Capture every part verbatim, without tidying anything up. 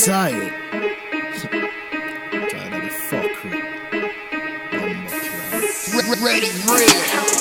tired. Tired of the fuckery. Ready, real.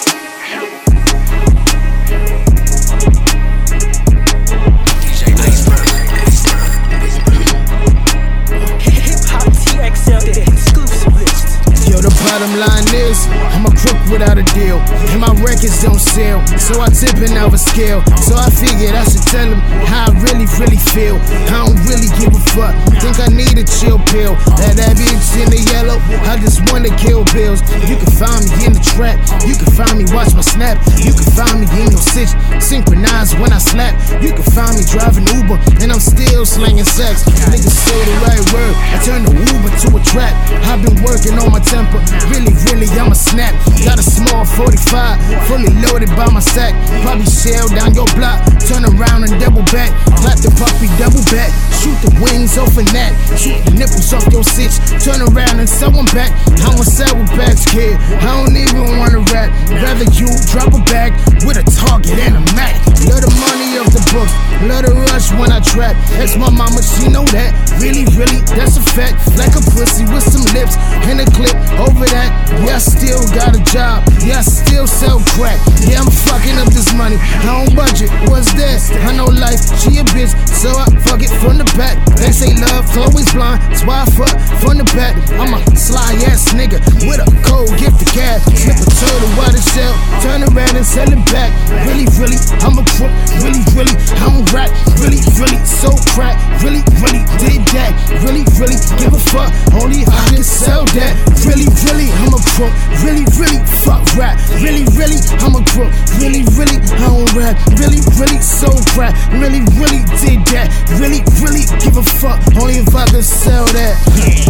Bottom line is, I'm a crook without a deal, and my records don't sell, so I tip and never scale. So I figured I should tell them how I really, really feel. I don't really give a fuck, think I need a chill pill. That that bitch in the yellow, I just wanna kill bills. You can find me in the trap, you can find me watch my snap. You can find me in your sitch, synchronized when I slap. You can find me driving Uber, and I'm still slanging sex. Niggas say the right word, I turn the Uber to a trap. I've been working on my temper, really, really, I'm a snap. Got a small forty-five, fully loaded by my sack. Probably shell down your block, turn around and double back. Clap the puppy, double back. Shoot the wings off a net, shoot the nipples off your sitch. Turn around and sell one back. I'm a Sour Patch Kid, I don't even wanna rap. Rather you drop a bag with a target and a Mac. Love the money of the books, love the rush when I trap. That's my mama, she know that. Really, really, that's a fact. Like a pussy with some lips and a clip over that. Yeah, I still got a job, yeah, I still sell crack. Yeah, I'm fucking up this money, I don't budget, what's that? I know life, she a bitch, so I fuck it from the back. They say love, Chloe's blind, that's why I fuck from the back. I'm a sly ass nigga with a cold gift of cash. Slip a turtle out of shell, turn around and sell it back. Really, really, I'm a crook, really, really, I don't rap. Really, really, so crack, really, really, did that. Really, really, give a fuck, only I can sell that. Really, really, I'm a crook, really, really, fuck rap. Really, really, I'm a crook, really, really, I don't rap. Really, really, so crack, really, really, did that. Really, really, give a fuck, only if I can sell that.